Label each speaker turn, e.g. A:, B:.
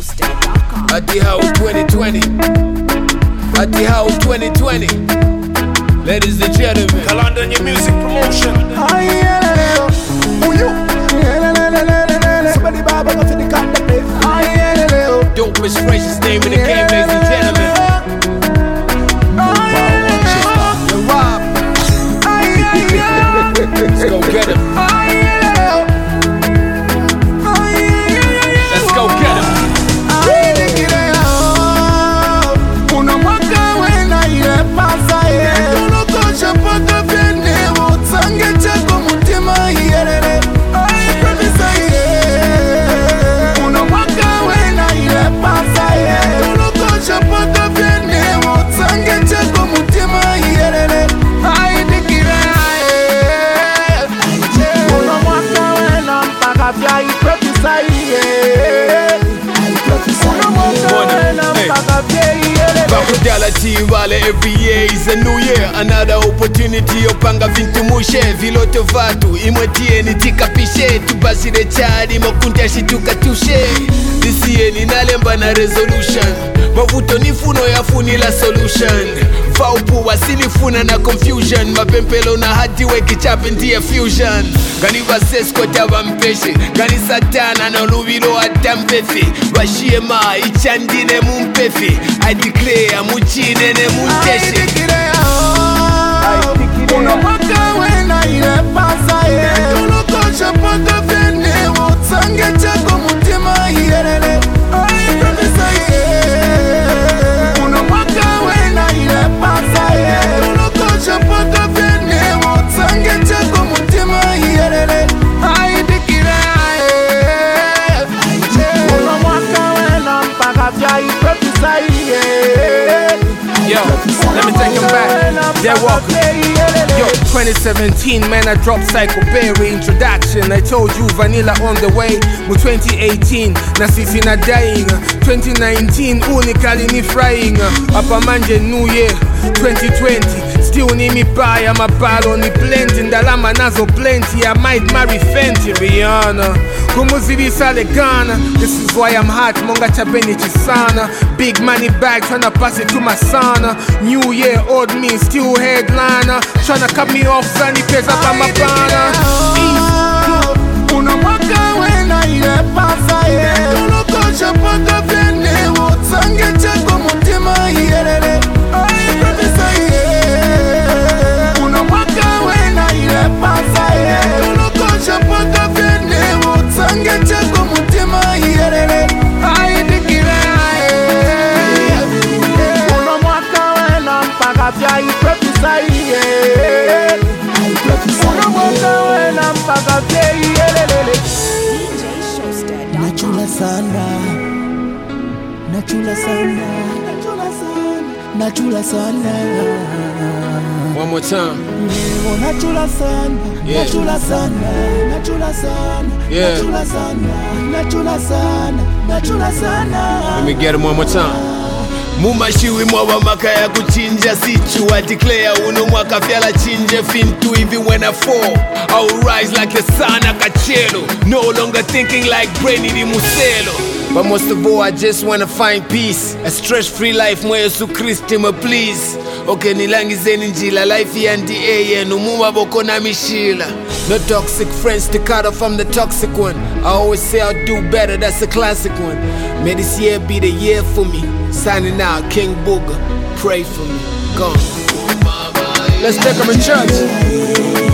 A: At the house 2020. At the house 2020. Ladies and gentlemen,
B: Kalanda New Music Promotion.
C: Somebody baba go to the contemplate.
A: dopest, freshest name in the game, ladies and gentlemen. Let's go get him. Let's go get him.
C: Una mwaka wena ile pasa ye Tulokosha paka vyene Wotsange chako mutima yelele Profesa ye Una mwaka wena ile pasa ye Tulokosha paka vyene Wotsange chako mutima yelele Haidikira ye Una mwaka wena mpaka vya profesa ye Una mwaka wena mpaka vya
A: Bakudalati wale every year is a new year. Another opportunity opanga vintu mushe viloto vatu imwetie nitikapishe tubasire chadi makunta shituka tushe. This year ninalemba na resolution mavuto nifuno yafunila solution vaupu wasinifuna na confusion mapempelo na hati weki chape ndia fusion gani vasesko taba mpeshe gani satana na lubilo atampefe vashiema ichandine mumpefe I declare muchine ne munteshe
C: Una mwaka wena ile pasa ye Tulokosha paka vyene Wotsange chako mutima yelele Profesa ye Una mwaka wena ile pasa ye Tulokosha paka vyene Wotsange chako mutima yelele Haidikira ye Una mwaka wena mpaka vya profesa ye
B: Yo, let me take him back. They're welcome. Yo, 2017, man, I dropped Psycho Berry introduction. I told you Vanilla on the way. With 2018, na sisi na dying. 2019, unikali ni frying. Upper manje New Year, 2020. Still ni mi buy, I'm a balo ni plenty. Ndalama nazo plenty, I might marry Fenty, Rihanna. Kumuzidi sale Ghana. This is why I'm hot, monga chabeni chisana. Big money bag, tryna pass it to my son. New Year, old me, still headliner. Tryna cut me off, sunny pesa pa mapana.
C: Una mwaka wena ile pasa ye Tulokosha paka vyene Wotsange chako mutima yelele Profesa ye Una mwaka wena ile pasa ye Tulokosha paka vyene Wotsange chako mutima yelele Haidikira ye Una mwaka wena mpaka vya profesa ye Una mwaka wena mpaka vya yelele Nachula sana Nachula sana Nachula sana
A: One more time.
C: Leo nachula sana
A: Yeah.
C: Nachula sana Nachula sana
A: Yeah.
C: Nachula sana Nachula sana Nachula sana
A: Let me get him one more time. Mumashiwi mwa maka ya kuchinja sichu I declare uno mwaka fyala chinje fintu even when I fall I'll rise like the sun akachelo No longer thinking like Brainy di Muselo But most of all I just wanna find peace A stress-free life mwa Yesu Kristi me please Okay nilangizeni njila life yandi yenu Muma boko na mishila No toxic friends to cut off from the toxic one I always say I'll do better, that's a classic one May this year be the year for me Signing out, King Booger, pray for me, gone. Let's take him in church.